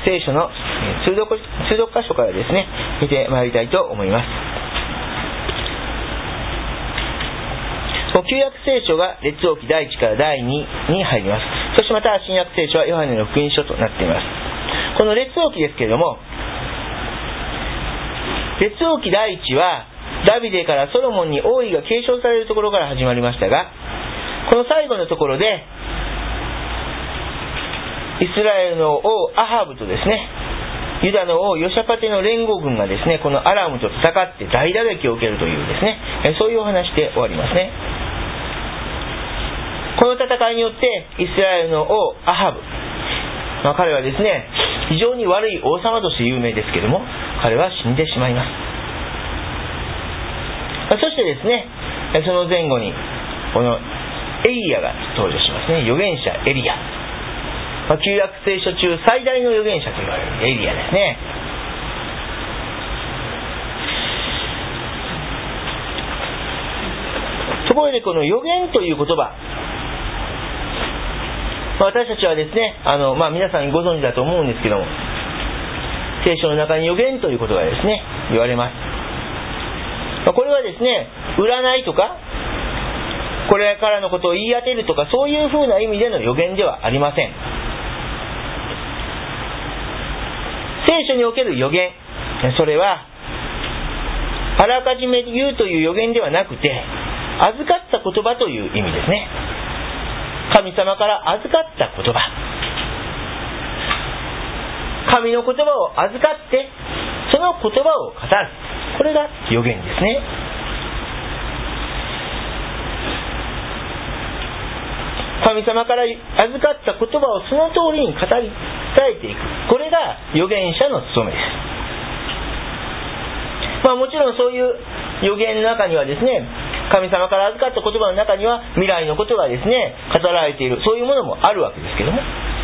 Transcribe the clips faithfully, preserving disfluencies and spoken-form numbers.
聖書の通読、通読箇所からですね見てまいりたいと思います。旧約聖書が列王記だいいちからだいにに入ります。そしてまた新約聖書はヨハネの福音書となっています。この列王記ですけれども、列王記だいいちはダビデからソロモンに王位が継承されるところから始まりましたが、この最後のところでイスラエルの王アハブとですね、ユダの王ヨシャパテの連合軍がですね、このアラムと戦って大打撃を受けるというですね、そういうお話で終わりますね。この戦いによってイスラエルの王アハブ、まあ、彼はですね非常に悪い王様として有名ですけれども、彼は死んでしまいます。まあ、そしてですね、その前後にこのエリアが登場しますね。預言者エリア、まあ、旧約聖書中最大の預言者と言われるエリアですね。ところでこの預言という言葉、私たちはですね、あの、まあ、皆さんご存知だと思うんですけども、聖書の中に預言ということがですね言われます。まあ、これはですね、占いとかこれからのことを言い当てるとか、そういう風な意味での預言ではありません。聖書における預言、それはあらかじめ言うという預言ではなくて、預かった言葉という意味ですね。神様から預かった言葉、神の言葉を預かってその言葉を語る、これが預言ですね。神様から預かった言葉をその通りに語り伝えていく、これが預言者の務めです。まあ、もちろんそういう預言の中にはですね、神様から預かった言葉の中には未来のことがですね語られている、そういうものもあるわけですけども、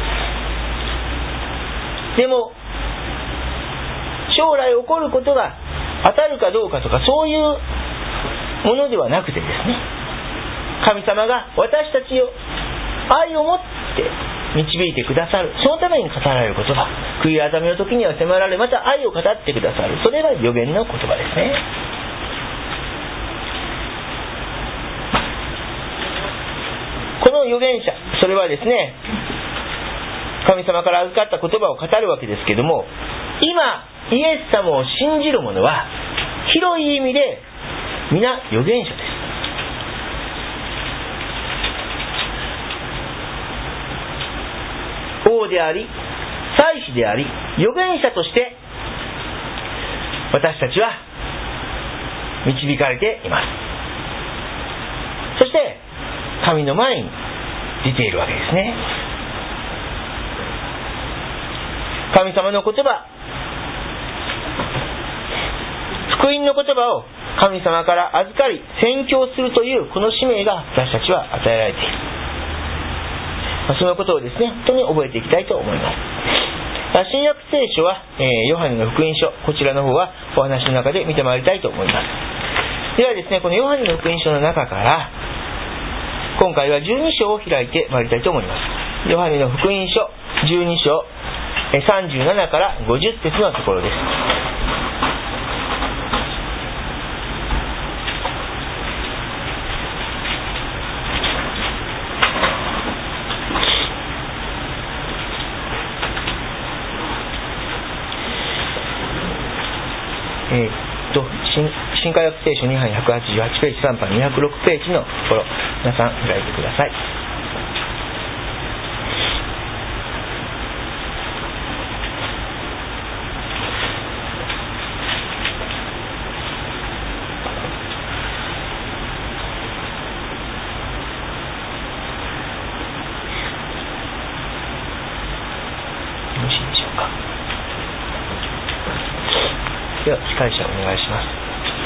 でも将来起こることが当たるかどうかとか、そういうものではなくてですね、神様が私たちを愛を持って導いてくださる、そのために語られる言葉、悔い改めの時には迫られ、また愛を語ってくださる、それが預言の言葉ですね。この預言者、それはですね、神様から預かった言葉を語るわけですけども、今イエス様を信じる者は広い意味で皆預言者です。王であり祭司であり預言者として私たちは導かれています。そして神の前に出ているわけですね。神様の言葉、福音の言葉を神様から預かり宣教するというこの使命が私たちは与えられている。そのことをですね本当に覚えていきたいと思います。新約聖書は、えー、ヨハネの福音書、こちらの方はお話の中で見てまいりたいと思います。ではですね、このヨハネの福音書の中から今回はじゅうに章を開いてまいりたいと思います。ヨハネの福音書じゅうに章さんじゅうななからごじゅう節のところです。えー、っと 新, 新海訳聖書に版ひゃくはちじゅうはちページ、さん版にひゃくろくページのところ、皆さん開いてください。では司会者お願いします。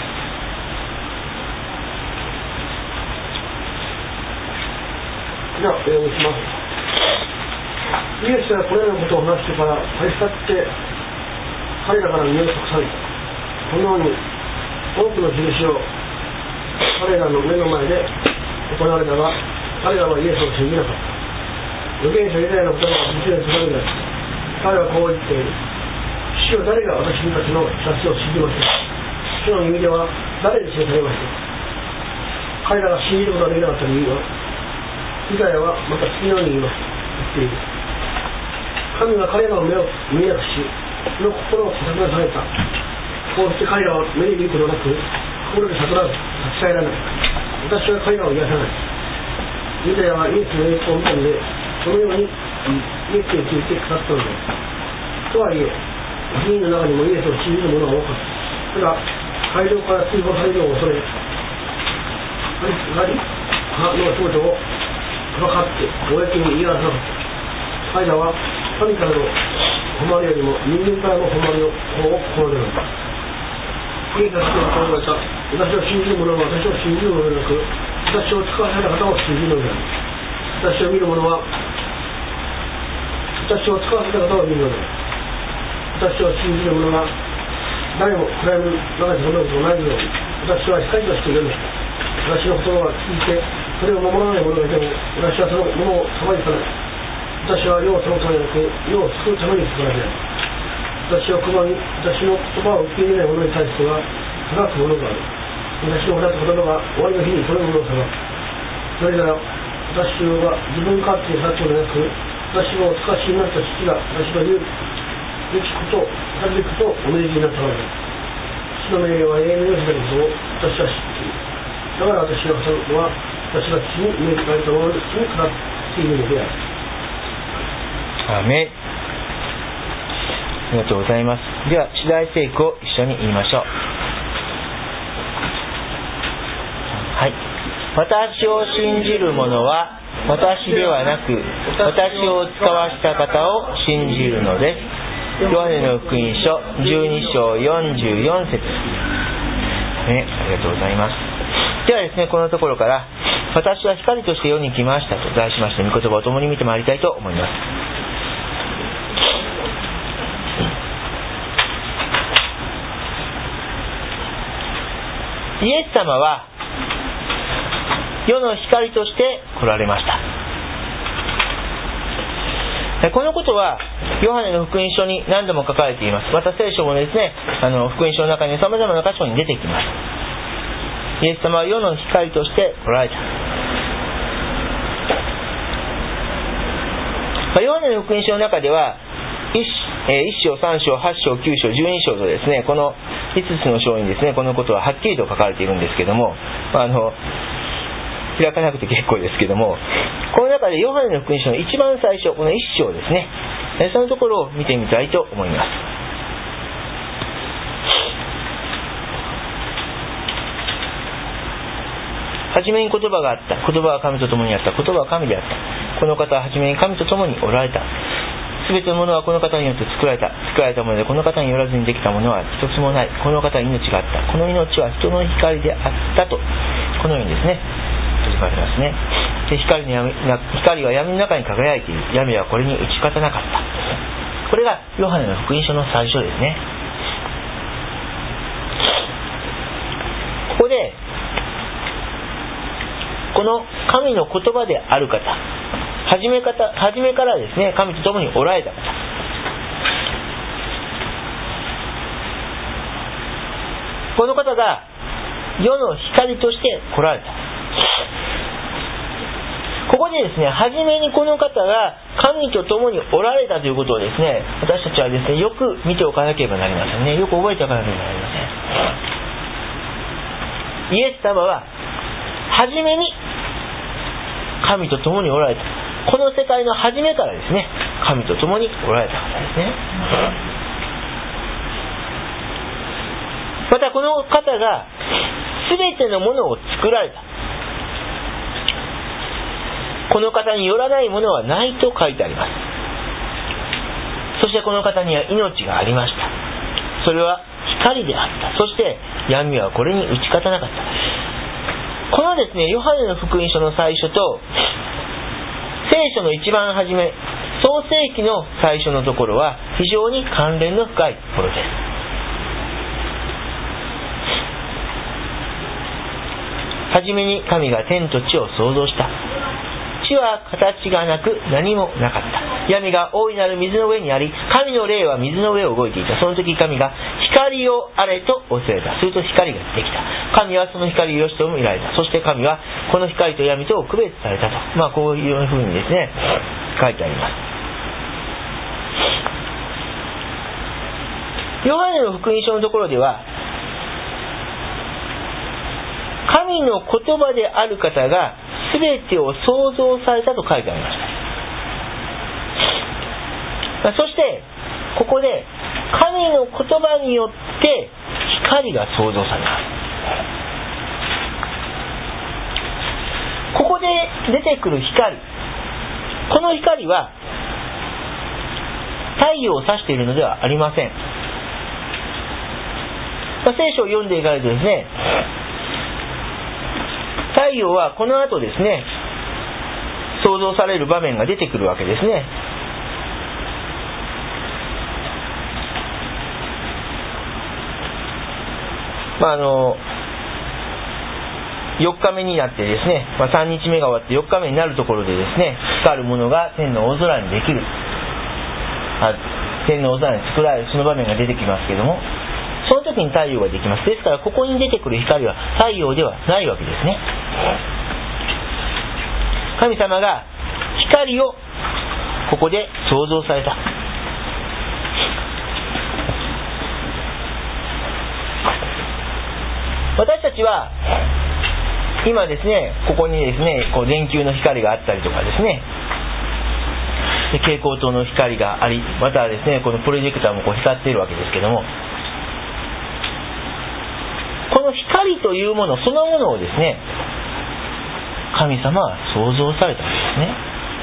ではお読みします。イエスはこれらのことを話してから立ち去って彼らから身を隠された。このように多くの印を彼らの目の前で行われたが、彼らはイエスを信じなかった。預言者以外の言葉が実現されるのです。 彼はこう言っている。主よ、誰が私たちの知らせを信じましたか。主の耳では誰に示されましたか。彼らが信じることができなかった理由は、イザヤはまた次のように言います言っている。神が彼らの目を見えなくし、その心を固めされた。こうして彼らは目に見ることなく、心で悟らず立ち返らない。私は彼らを癒さない。イザヤはイエスの栄光を見たので、このようにイエスについて語ったのです。とはいえ、議員の中にもイエスを信じる者が多かった。ただ、会場から追放されるのを恐れ、ガリ派の少女をかばかって公に言い表さなかった。彼らは神からの誉れよりも人間からの誉れを心でなかった。イエスが語られた。私を信じる者は私を信じるのでなく、私を使わされた方を信じるのである。私を見る者は私を使わせた方を見るのである。私を信じる者が誰も暗闇の中でそんなことがないように、私は光としているのです。私の言葉を聞いてそれを守らない者がいても、私はその者を裁いてない。私は世を裁くためでなく、世を救うために作られている。私を拒み、私の言葉を受け入れない者に対しては裁く者がある。私の話す言葉が終わりの日にその者を裁く。それなら私は自分勝手に裁くのでなく、私をお使わしになった父が私の言うべきことを語るべきことをお命じになったからです。父の命令は永遠の命であることを私は知っている。だから私が語るのは、私が父に命じられたものに語っているのである。 アーメン。ありがとうございます。では、次第聖句を一緒に言いましょう。はい。私を信じる者は、私ではなく、私を使わした方を信じるのです。ヨハネの福音書じゅうに章よんじゅうよん節。ね、ありがとうございます。ではですね、このところから、私は光として世に来ましたと題しまして、御言葉を共に見てまいりたいと思います。イエス様は世の光として来られました。このことはヨハネの福音書に何度も書かれています。また聖書もですね、あの福音書の中に様々な箇所に出てきます。イエス様は世の光として来られた。ヨハネの福音書の中では 1, 1章、さん章、はち章、きゅう章、じゅうに章とですね、このいつつの章にですね、このことははっきりと書かれているんですけども、あの開かなくて結構ですけども、この中でヨハネの福音書の一番最初、このいっ章ですね、そのところを見てみたいと思います。はじめに言葉があった。言葉は神と共にあった。言葉は神であった。この方ははじめに神と共におられた。すべてのものはこの方によって作られた。作られたものでこの方によらずにできたものは一つもない。この方に命があった。この命は人の光であったと。このようにですね、閉じまれますね。で、光の闇、光は闇の中に輝いている。闇はこれに打ち勝たなかった。これがヨハネの福音書の最初ですね。ここでこの神の言葉である方、初めから、初めからですね、神と共におられた方、この方が世の光として来られた。ここでですね、初めにこの方が神と共におられたということをですね、私たちはですね、よく見ておかなければなりませんね。よく覚えておかなければなりません。イエス様は初めに神と共におられた。この世界の初めからですね、神と共におられた方ですね。またこの方が全てのものを作られた。この方によらないものはないと書いてあります。そしてこの方には命がありました。それは光であった。そして闇はこれに打ち勝たなかった。このですね、ヨハネの福音書の最初と聖書の一番初め、創世記の最初のところは非常に関連の深いところです。はじめに神が天と地を創造した。 地は形がなく何もなかった。闇が大いなる水の上にあり、神の霊は水の上を動いていた。その時神が光をあれと仰せられた。すると光ができた。神はその光をよしと見られた。そして神はこの光と闇とを区別されたと、まあこういうふうにですね書いてあります。ヨハネの福音書のところでは、神の言葉である方が全てを創造されたと書いてありました。そしてここで神の言葉によって光が創造されます。ここで出てくる光、この光は太陽を指しているのではありません。まあ、聖書を読んでいかないとですね、太陽はこの後ですね創造される場面が出てくるわけですね。まああのよっかめになってですね、まあ、さんにちめが終わってよっかめになるところでですね、光るものが天の大空にできる、あ天の大空に作られる、その場面が出てきますけれども、その時に太陽ができます。ですからここに出てくる光は太陽ではないわけですね。神様が光をここで創造された。私たちは今ですね、ここにですねこう電球の光があったりとかですね、で蛍光灯の光があり、またはですねこのプロジェクターもこう光っているわけですけども、この光というものそのものをですね神様は創造されたんですね。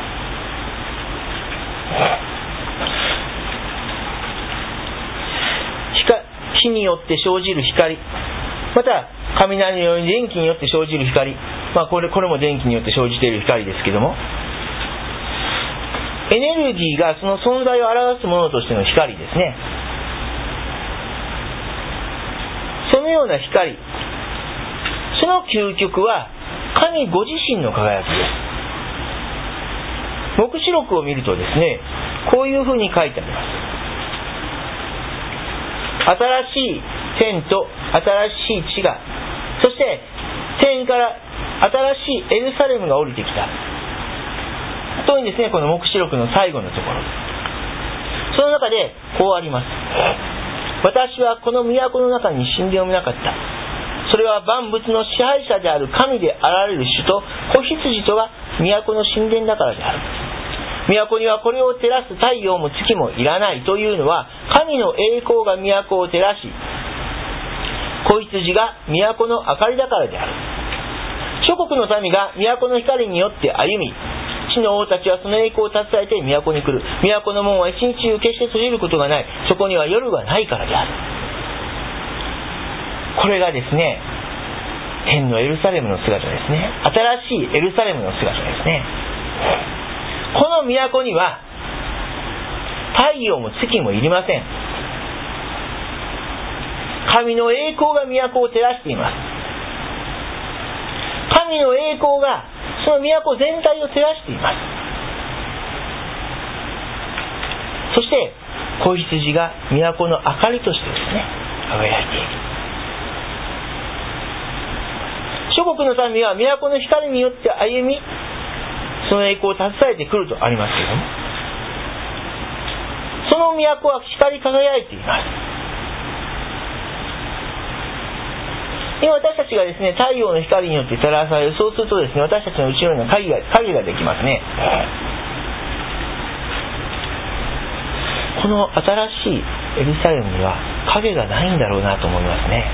火によって生じる光、また雷のように電気によって生じる光、まあこれこれも電気によって生じている光ですけども、エネルギーがその存在を表すものとしての光ですね。そのような光、その究極は神ご自身の輝きです。黙示録を見るとですね、こういうふうに書いてあります。新しい天と新しい地が、そして天から新しいエルサレムが降りてきた。とにですね、この黙示録の最後のところ、その中でこうあります。私はこの都の中に神殿を見なかった。それは万物の支配者である神であられる主と子羊とが都の神殿だからである。都にはこれを照らす太陽も月もいらないというのは、神の栄光が都を照らし、子羊が都の明かりだからである。諸国の民が都の光によって歩み、地の王たちはその栄光を携えて都に来る。都の門は一日中決して閉じることがない。そこには夜がないからである。これがですね、天のエルサレムの姿ですね。新しいエルサレムの姿ですね。この都には太陽も月もいりません。神の栄光が都を照らしています。神の栄光がその都全体を照らしています。そして子羊が都の明かりとしてですね輝いている。諸国の民は都の光によって歩み、その栄光を携えてくるとありますけれども、その都は光り輝いています。今私たちがですね太陽の光によって照らされる。そうするとですね、私たちの後ろに影が影ができますね。この新しいエルサレムには影がないんだろうなと思いますね。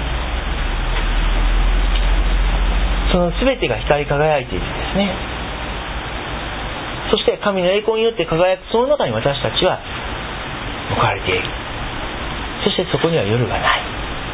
その全てが光り輝いているんですね。そして神の栄光によって輝くその中に私たちは置かれている。そしてそこには夜がない。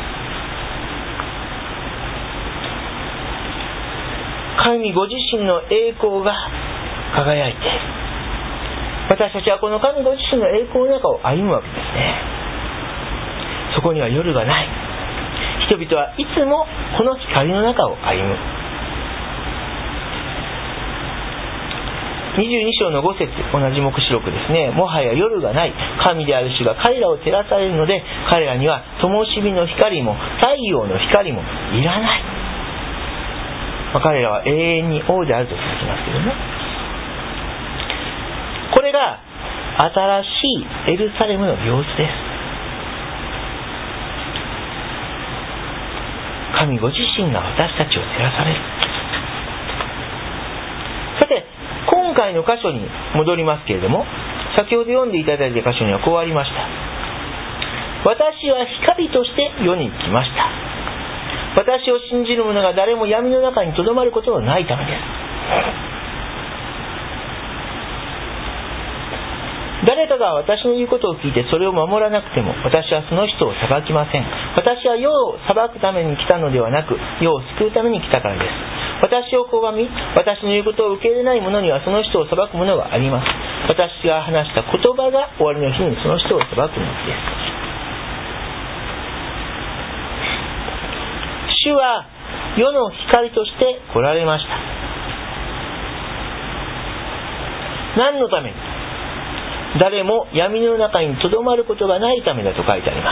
神ご自身の栄光が輝いている。私たちはこの神ご自身の栄光の中を歩むわけですね。そこには夜がない。人々はいつもこの光の中を歩む。 にじゅうに章のご節、同じ黙示録ですね。もはや夜がない。神である主が彼らを照らされるので、彼らには灯火の光も太陽の光もいらない。まあ、彼らは永遠に王であると続きますけどね。これが新しいエルサレムの様子です。神ご自身が私たちを照らされる。さて、今回の箇所に戻りますけれども、先ほど読んでいただいた箇所にはこうありました。私は光として世に来ました。私を信じる者が誰も闇の中にとどまることのないためです。誰かが私の言うことを聞いてそれを守らなくても、私はその人を裁きません。私は世を裁くために来たのではなく、世を救うために来たからです。私を拒み、私の言うことを受け入れない者にはその人を裁くものがあります。私が話した言葉が終わりの日にその人を裁くのです。主は世の光として来られました。何のために？誰も闇の中にとどまることがないためだと書いてあります。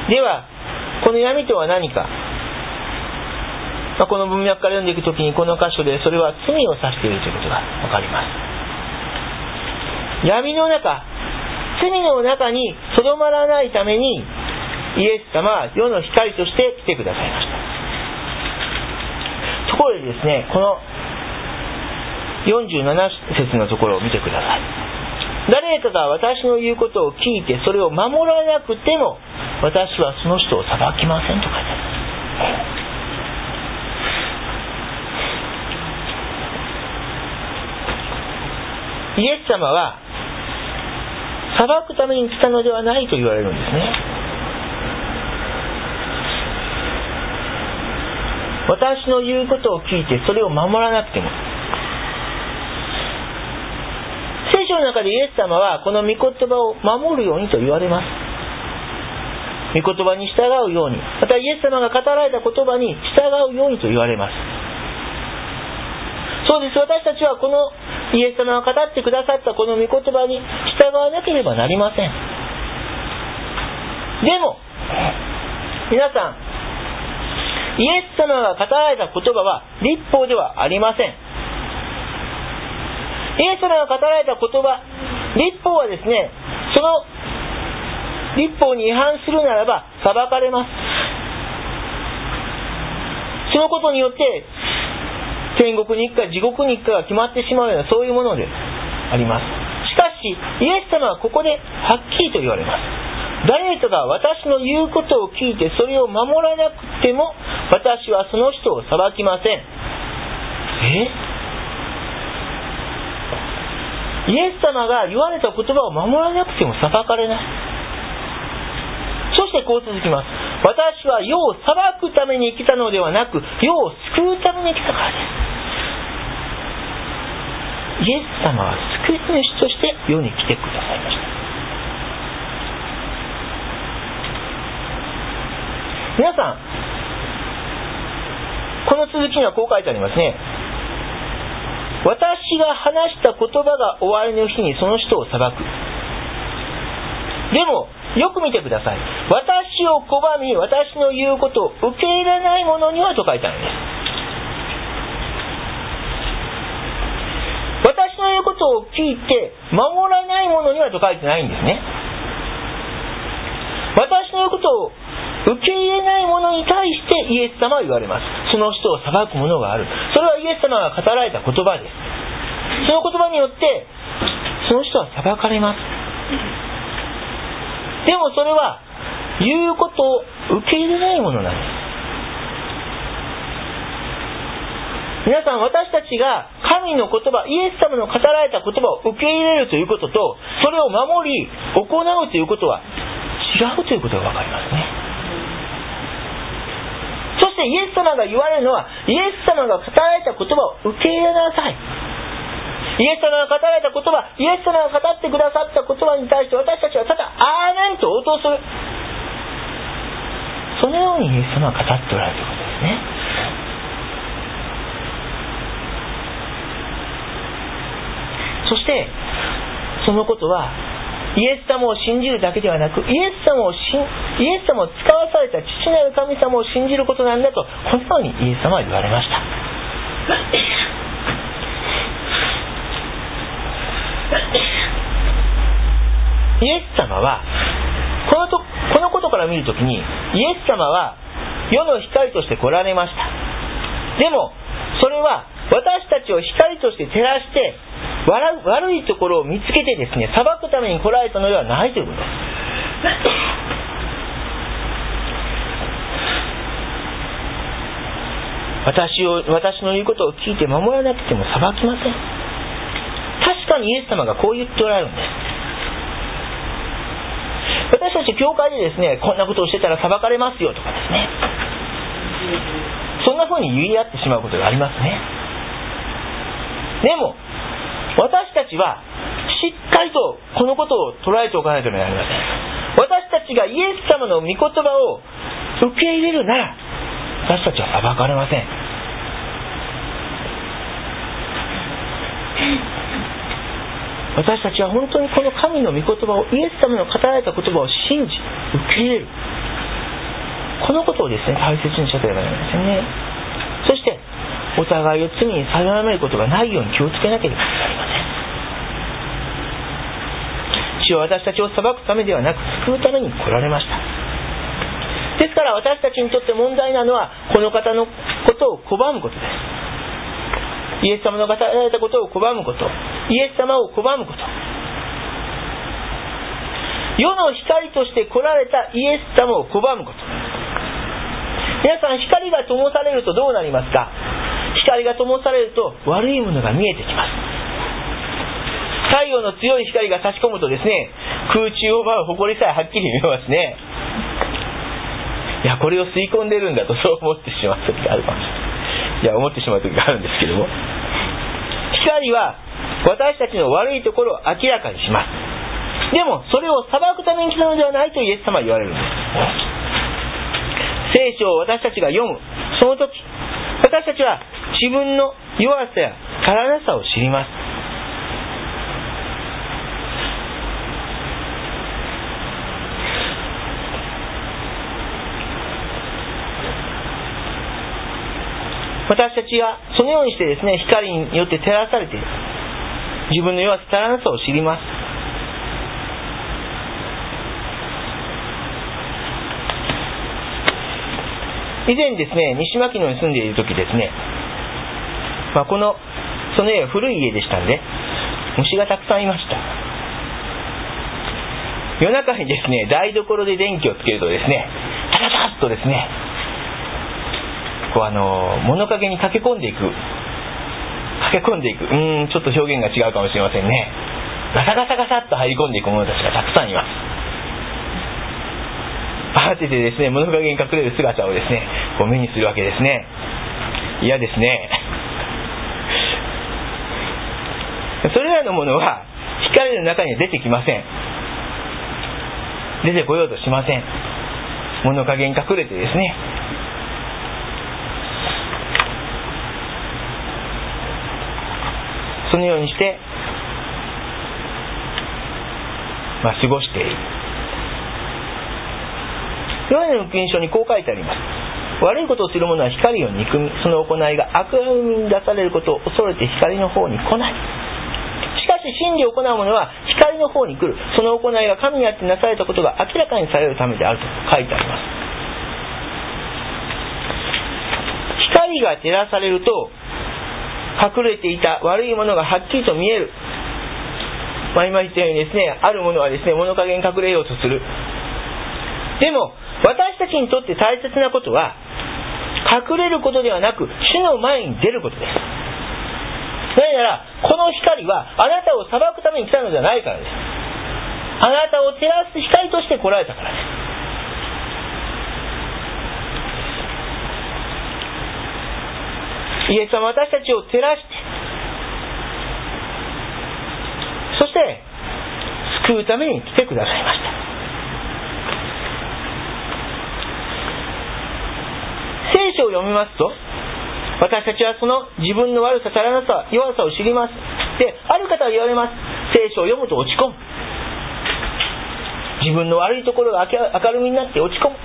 では、この闇とは何か。まあ、この文脈から読んでいくときにこの箇所でそれは罪を指しているということがわかります。闇の中、罪の中にとどまらないためにイエス様は世の光として来てくださいました。ところでですね、このよんじゅうなな節のところを見てください。誰かが私の言うことを聞いてそれを守らなくても、私はその人を裁きませんと書いてあります。イエス様は裁くために来たのではないと言われるんですね。私の言うことを聞いてそれを守らなくても。聖書の中でイエス様はこの御言葉を守るようにと言われます。御言葉に従うように、またイエス様が語られた言葉に従うようにと言われます。そうです。私たちはこのイエス様が語ってくださったこの御言葉に従わなければなりません。でも皆さん、イエス様が語られた言葉は律法ではありません。イエス様が語られた言葉、律法はですね、その律法に違反するならば裁かれます。そのことによって天国に行くか地獄に行くかが決まってしまうような、そういうものであります。しかしイエス様はここではっきりと言われます。誰かが私の言うことを聞いてそれを守らなくても、私はその人を裁きません。え？イエス様が言われた言葉を守らなくても裁かれない。そしてこう続きます。私は世を裁くために来たのではなく、世を救うために来たからです。イエス様は救い主として世に来てくださいました。皆さん、この続きにはこう書いてありますね。私が話した言葉が終わりの日にその人を裁く。でもよく見てください。私を拒み、私の言うことを受け入れない者にはと書いてあるんです。私の言うことを聞いて守らない者にはと書いてないんですね。私の言うことを受け入れない者に対してイエス様は言われます。その人を裁くものがある。それはイエス様が語られた言葉です。その言葉によってその人は裁かれます。でもそれは言うことを受け入れないものなんです。皆さん、私たちが神の言葉、イエス様の語られた言葉を受け入れるということと、それを守り行うということは違うということが分かりますね。そしてイエス様が言われるのは、イエス様が語られた言葉を受け入れなさい。イエス様が語られた言葉、イエス様が語ってくださった言葉に対して私たちはただアーメンと応答する。そのようにイエス様は語っておられるということですね。 そのことはイエス様を信じるだけではなく、イエス様を信イエス様を使わされた父なる神様を信じることなんだと、このようにイエス様は言われました。イエス様はこのとこのことから見るときに、イエス様は世の光として来られました。でもそれは私たちを光として照らして、悪いところを見つけてですね、裁くために来られたのではないということです。私を私の言うことを聞いて守らなくても裁きません。確かにイエス様がこう言っておられるんです。私たち教会でですね、こんなことをしてたら裁かれますよとかですね、そんな風に言い合ってしまうことがありますね。でも私たちはしっかりとこのことを捉えておかないとなりません。私たちがイエス様の御言葉を受け入れるなら、私たちは裁かれません。私たちは本当にこの神の御言葉を、イエス様の語られた言葉を信じ受け入れる、このことをですね、大切にしなければなりませんね。そしてお互いを罪に定めることがないように気をつけなければなりません。主は私たちを裁くためではなく、救うために来られました。ですから私たちにとって問題なのは、この方のことを拒むことです。イエス様の語られたことを拒むこと、イエス様を拒むこと、世の光として来られたイエス様を拒むこと。皆さん、光が灯されるとどうなりますか？光が灯されると悪いものが見えてきます。太陽の強い光が差し込むとですね、空中を舞う埃さえはっきり見えますね。いや、これを吸い込んでるんだと、そう思ってしまう時があるかもしれない。いや、思ってしまう時があるんですけども、光は私たちの悪いところを明らかにします。でもそれを裁くために来たのではないとイエス様は言われるんです。聖書を私たちが読むその時、私たちは自分の弱さや足らなさを知ります。私たちがそのようにしてですね、光によって照らされている、自分の弱さ足らなさを知ります。以前ですね、西牧野に住んでいる時ですね、まあ、このその家は古い家でしたんで、虫がたくさんいました。夜中にですね、台所で電気をつけるとですね、タタタッとですね、こうあの物陰に駆け込んでいく駆け込んでいくうーんちょっと表現が違うかもしれませんね。ガサガサガサッと入り込んでいく者たちがたくさんいます。慌ててですね、物陰に隠れる姿をですね、こう目にするわけですね。嫌ですね。それらのものは光の中には出てきません。出てこようとしません。物陰に隠れてですね、そのようにして、まあ、過ごしている。ヨハネの福音書にこう書いてあります。悪いことをする者は光を憎み、その行いが悪夢に出されることを恐れて光の方に来ない。しかし真理を行う者は光の方に来る。その行いが神にあってなされたことが明らかにされるためであると書いてあります。光が照らされると隠れていた悪いものがはっきりと見える。まあ、今言ったようにですね、あるものはですね、物陰に隠れようとする。でも私たちにとって大切なことは、隠れることではなく主の前に出ることです。なぜなら、この光はあなたを裁くために来たのではないからです。あなたを照らす光として来られたからです。イエス様は私たちを照らして、そして救うために来てくださいました。聖書を読みますと、私たちはその自分の悪さ、足らなさ、弱さを知ります。で、ある方は言われます。 聖書を読むと落ち込む。自分の悪いところが明るみになって落ち込む。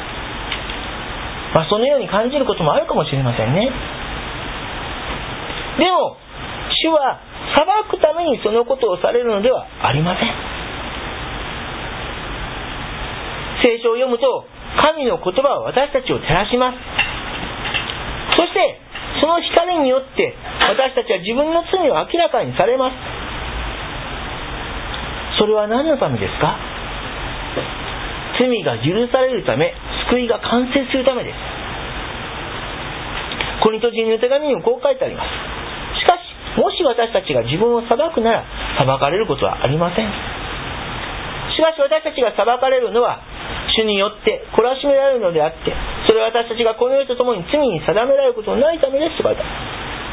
まあ、そのように感じることもあるかもしれませんね。でも主は裁くためにそのことをされるのではありません。聖書を読むと神の言葉は私たちを照らします。そしてその光によって私たちは自分の罪を明らかにされます。それは何のためですか？罪が許されるため、救いが完成するためです。コリント人の手紙にもこう書いてあります。しかしもし私たちが自分を裁くなら裁かれることはありません。しかし私たちが裁かれるのは主によって懲らしめられるのであって、それは私たちがこの世と共に罪に定められることのないためですと書いてある。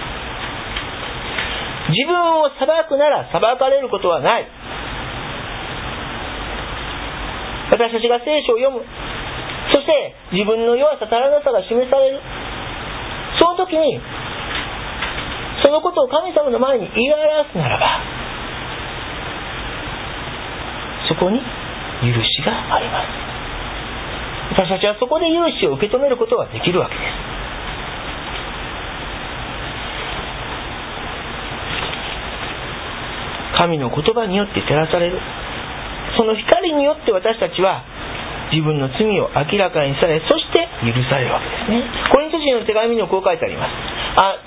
自分を裁くなら裁かれることはない。私たちが聖書を読む、そして自分の弱さ足らなさが示される、その時にそのことを神様の前に言い表すならば、そこに許しがあります。私たちはそこで許しを受け止めることができるわけです。神の言葉によって照らされる、その光によって私たちは自分の罪を明らかにされ、そして許されるわけですね。コリント人の手紙にもこう書いてあります。あ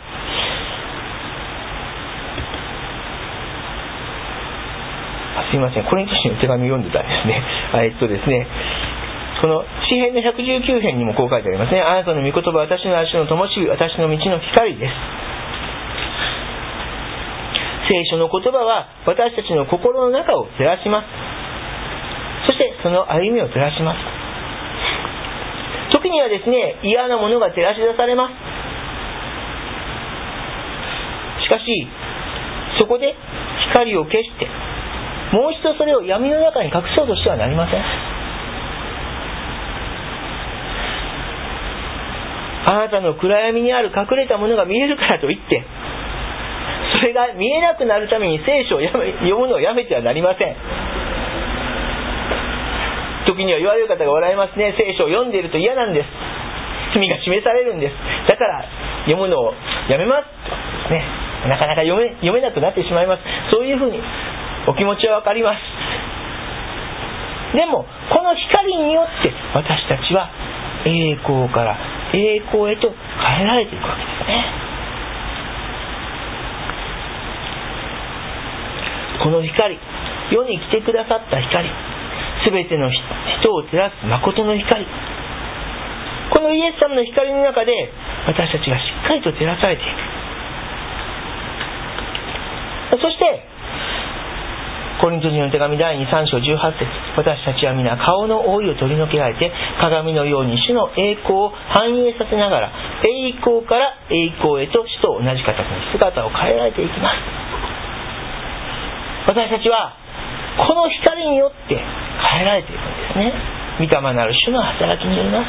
すいません、コリント人の手紙を読んでたんですね。えっとですねこの詩編のひゃくじゅうきゅう編にもこう書いてありますね。あなたの御言葉は私の足の灯火、私の道の光です。聖書の言葉は私たちの心の中を照らします。そしてその歩みを照らします。時にはですね、嫌なものが照らし出されます。しかしそこで光を消してもう一度それを闇の中に隠そうとしてはなりません。あなたの暗闇にある隠れたものが見えるからといってそれが見えなくなるために聖書を読むのをやめてはなりません。時には言われる方がおられますね。聖書を読んでいると嫌なんです、罪が示されるんです、だから読むのをやめますと、ね、なかなか読め、読めなくなってしまいます。そういうふうにお気持ちはわかります。でもこの光によって私たちは栄光から栄光へと変えられていくわけですね。この光、世に来てくださった光、すべての人を照らす誠の光、このイエス様の光の中で私たちがしっかりと照らされていく。そしてコリント人の手紙だいにさん章じゅうはち節、私たちは皆顔の覆いを取り除けられて鏡のように主の栄光を反映させながら栄光から栄光へと主と同じ形に姿を変えられていきます。私たちはこの光によって変えられていくんですね。御霊なる主の働きによります。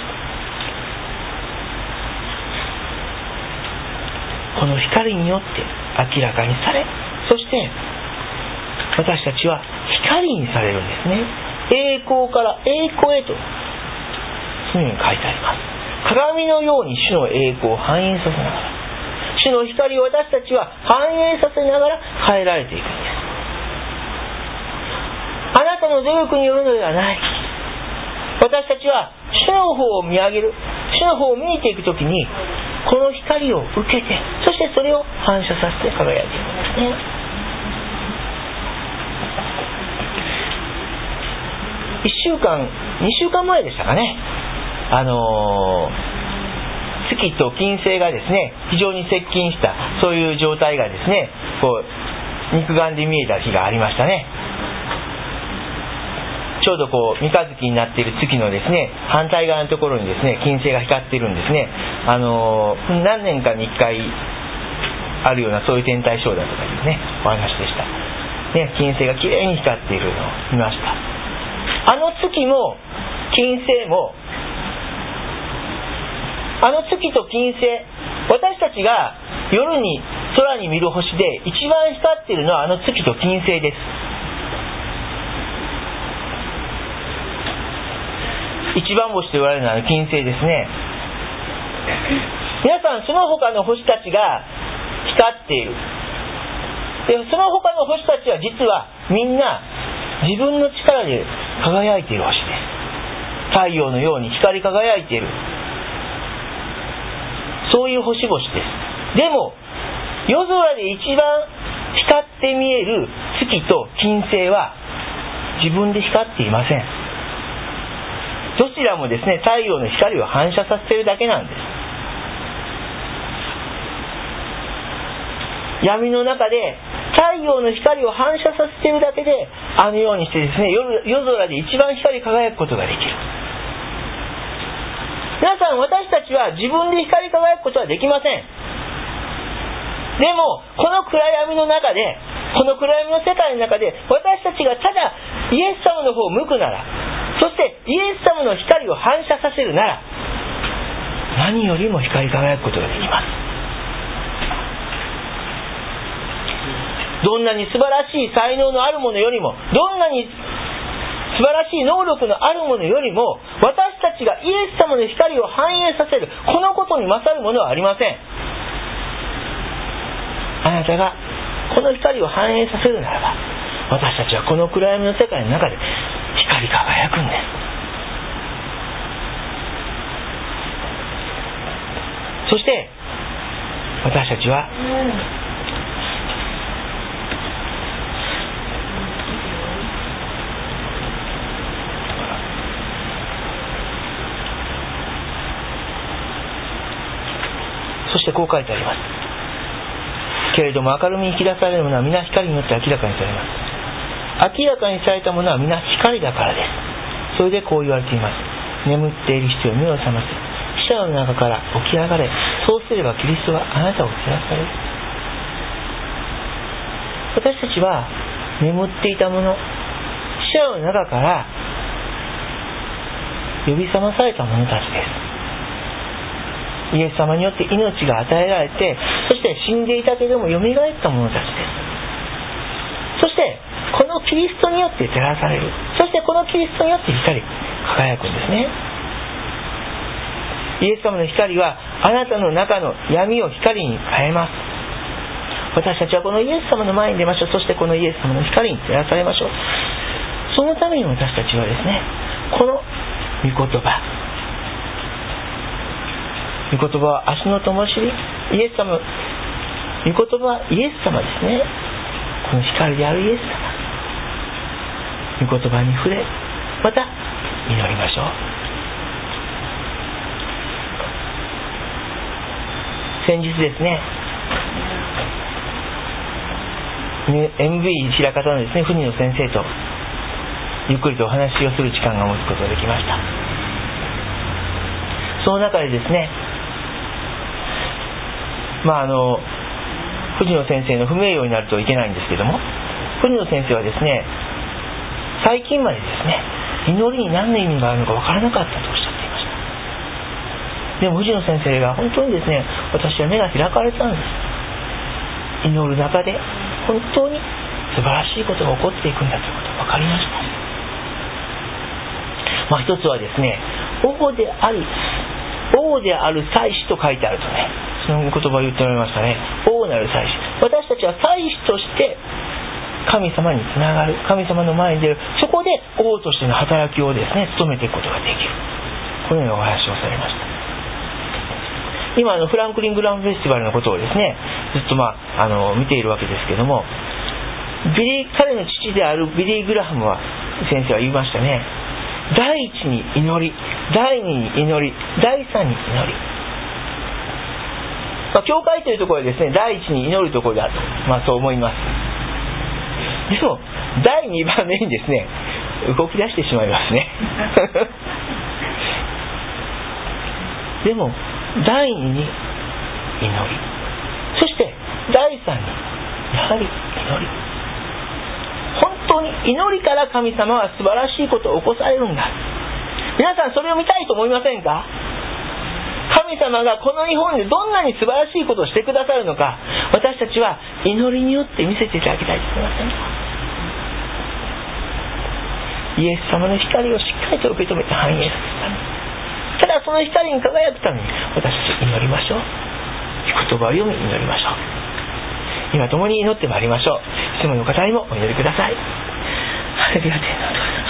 この光によって明らかにされ、そして私たちは光にされるんですね。栄光から栄光へとそのように書いてあります。鏡のように主の栄光を反映させながら、主の光を私たちは反映させながら変えられていくんです。あなたの努力によるのではない。私たちは主の方を見上げる、主の方を見に行っていくときにこの光を受けて、そしてそれを反射させて輝いていくんですね。いっしゅうかん、にしゅうかんまえでしたかね、あのー、月と金星がですね非常に接近した、そういう状態がですねこう肉眼で見えた日がありましたね。ちょうどこう三日月になっている月のですね反対側のところにですね金星が光っているんですね。あのー、何年かにいっかいあるようなそういう天体ショーだとかいうねお話でした、ね、金星がきれいに光っているのを見ました。あの月も金星も、あの月と金星、私たちが夜に空に見る星で一番光っているのはあの月と金星です。一番星と言われるのはあの金星ですね。皆さん、その他の星たちが光っている。でその他の星たちは実はみんな自分の力で輝いている星です。太陽のように光り輝いている、そういう星々です。でも夜空で一番光って見える月と金星は自分で光っていません。どちらもですね、太陽の光を反射させているだけなんです。闇の中で太陽の光を反射させているだけで、あのようにしてですね、 夜, 夜空で一番光り輝くことができる。皆さん、私たちは自分で光り輝くことはできません。でもこの暗闇の中で、この暗闇の世界の中で、私たちがただイエス様の方を向くなら、そしてイエス様の光を反射させるなら、何よりも光り輝くことができます。どんなに素晴らしい才能のあるものよりも、どんなに素晴らしい能力のあるものよりも、私たちがイエス様の光を反映させる、このことに勝るものはありません。あなたがこの光を反映させるならば、私たちはこの暗闇の世界の中で光り輝くんです。そして私たちはそしてこう書いてあります。けれども明るみに引き出されるものは皆光によって明らかにされます。明らかにされたものは皆光だからです。それでこう言われています。眠っている人よ、目を覚ませ。死者の中から起き上がれ。そうすればキリストはあなたを照らされる。私たちは眠っていたもの、死者の中から呼び覚まされた者たちです。イエス様によって命が与えられて、そして死んでいたけれどもよみがえった者たちです。そしてこのキリストによって照らされる。そしてこのキリストによって光り輝くんですね。イエス様の光はあなたの中の闇を光に変えます。私たちはこのイエス様の前に出ましょう。そしてこのイエス様の光に照らされましょう。そのために私たちはですね、この御言葉、御言葉は足の灯火、イエス様、御言葉はイエス様ですね。この光であるイエス様、御言葉に触れ、また祈りましょう。先日ですね、エムブイ 枚方のですね、藤野先生とゆっくりとお話をする時間が持つことができました。その中でですね、まああの藤野先生の不名誉になるといけないんですけども、藤野先生はですね、最近までですね、祈りに何の意味があるのか分からなかったとおっしゃっていました。でも藤野先生が本当にですね、私は目が開かれたんです。祈る中で本当に素晴らしいことが起こっていくんだということが分かりました。まあ一つはですね、王であり王である祭司と書いてあるとね、その言葉を言っておられましたね。王なる祭司、私たちは祭司として神様につながる、神様の前に出る、そこで王としての働きをですね、務めていくことができる、このようなお話をされました。今あのフランクリン・グラムフェスティバルのことをですね、ずっと、まあ、あの見ているわけですけども、ビリー彼の父であるビリー・グラハムは先生は言いましたね。第一に祈り、第二に祈り、第三に祈り。まあ、教会というところはですね、第一に祈るところだと、まあ、そう思います。でも第二番目にですね、動き出してしまいますねでも第二に祈り、そして第三にやはり祈り。本当に祈りから神様は素晴らしいことを起こされるんだ。皆さんそれを見たいと思いませんか？神様がこの日本でどんなに素晴らしいことをしてくださるのか、 私たちは祈りによって見せていただきたいと思いませんか。イエス様の光をしっかりと受け止めて反映させるために、ただその光に輝くために私たち祈りましょう。御言葉を読み祈りましょう。今共に祈ってまいりましょう。質問の方にもお祈りください。ハレルヤ、天のお父様、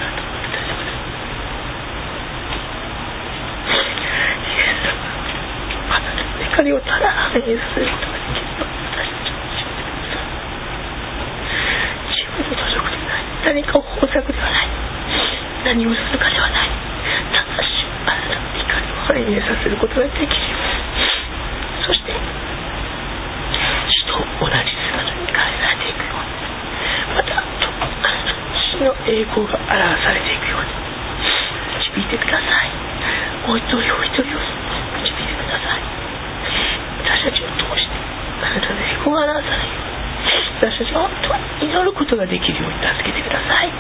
あなたの光をただ反映させることができるように私たちを教えてください。自分の努力でない、何かを方策ではない、何をするかではない、ただしあなたの光を反映させることができるように、そして主と同じ姿に変えられていくように、また主の栄光が表されていくように導いてください。お一人お一人を導いてください。私たちを通してあなたの栄光が表されるように、私たちが本当は祈ることができるように助けてください。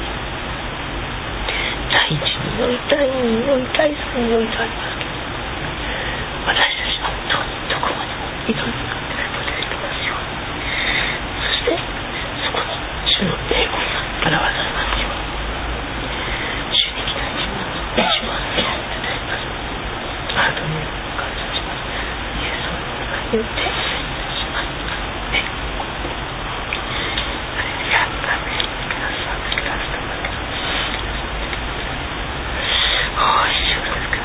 第一に祈り、第二に祈り、第三に祈りとありますけど、私たちは本当にどこまでも祈りに向かっていくことができますように、そしてそこに主の栄光が表されますように、主に期待します。主は選んでいただきます。あなたの感謝します。イエス様の名によってお願いします。アメン。ハレルヤ、アメン。皆さん、皆さん、おいしゅうですから、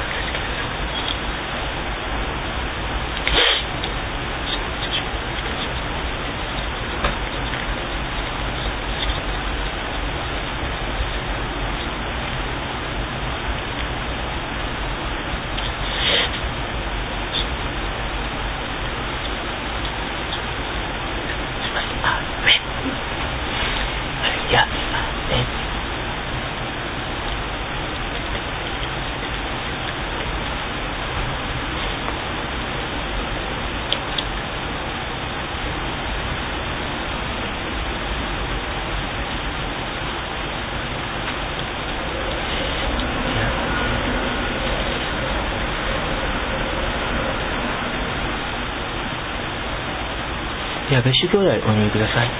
では別種兄弟お祈りください。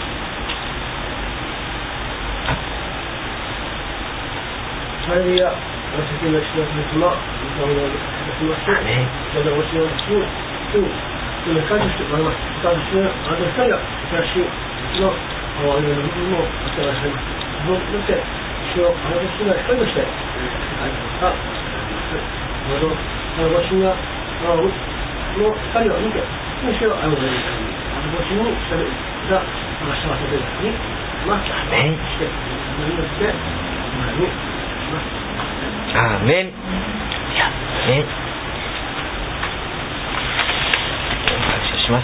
ハレルヤ、私たちの主の神様、御顔をいたしまして、それでお教えを聞き、主に、主の光としておられます。またですね、あなたの光が新しい主のお祈りの部分もあってくださいます。そのよって、主をあなたの主が光として、世界からまた、どうぞ、あのご主が、この光を見て、主をあのご主に、あのご主に従いが、幸せというふうに、まあ、アメンして、何として、前に、 アーメン。いや、アメン。感謝します。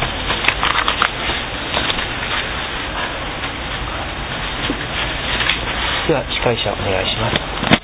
では司会者お願いします。